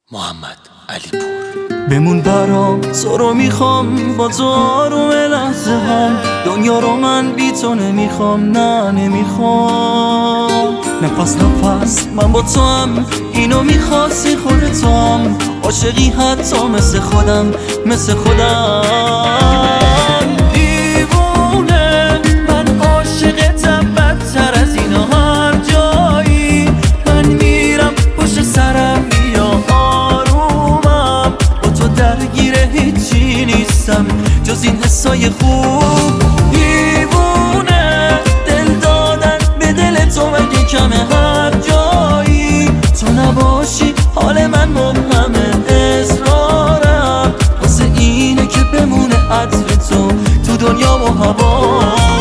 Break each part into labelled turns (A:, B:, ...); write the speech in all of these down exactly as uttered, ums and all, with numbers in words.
A: محمد علی پور.
B: بمون برام، تو رو میخوام، با تو آروم لحظه هم. دنیا رو من بی تو نمیخوام، نه نمیخوام. نفس نفس من با تو هم، اینو میخواستی خودت هم. عاشقی حتی مثل خودم، مثل خودم. دیوونه من عاشقتم، بدتر از اینا هر جایی. من میرم پشت سرم، بیا آرومم. با تو درگیر هیچی نیستم جز این حسای خوب. دیوونه دل دادن به دل تو مگه کمه؟ هر جایی تو نباشی حال من مبهمه. اصرارم واسه اینه که بمونه عطر تو تو دنیا و هوا.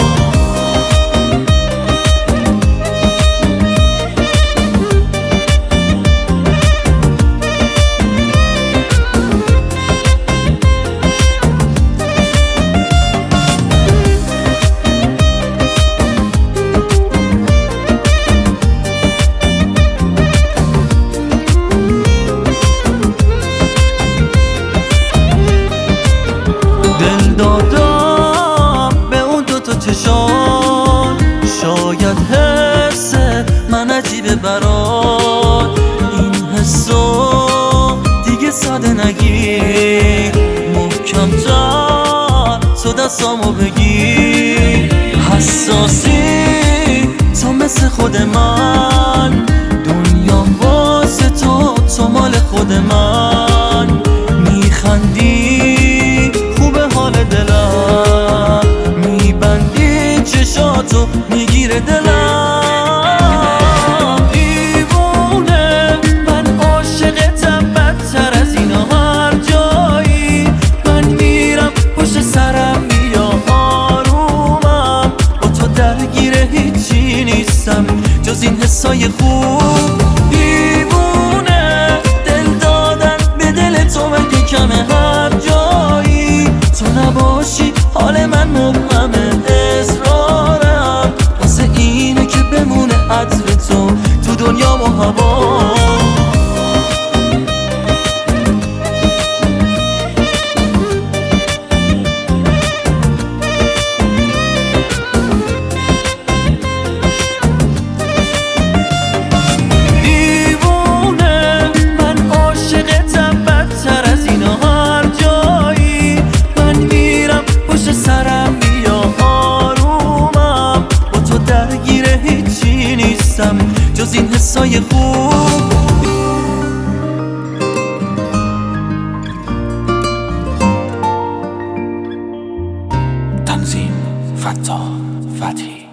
B: دادم به اون دوتا چشان، شاید حس من عجیبه برات. این حسو دیگه ساده نگیر، محکم تر تو دستامو بگیر. حساسی تو مثل خود من، دنیام واسه تو، تو مال خود من. میخندی دلم، میبندی چشاتو میگیره دلم. دیوونه من عاشقتم، بدتر از اینا هر جایی. من میرم پشت سرم، بیا آرومم. با تو درگیر هیچی نیستم جز این حسای خوب. دیوونه دل دادن به دل تو مگه کمه؟ هر جایی تو نباشی حال من مبهمه. اصرارم واسه اینه که بمونه عطر تو تو دنیا و هوا. دیوونه من عاشقتم، بدتر از اینا هر جایی. من میرم پشت سرم، بیا آرومم. با تو درگیر هیچی نیستم جز این حسای خوب.
A: تنظیم فتاح فتحی.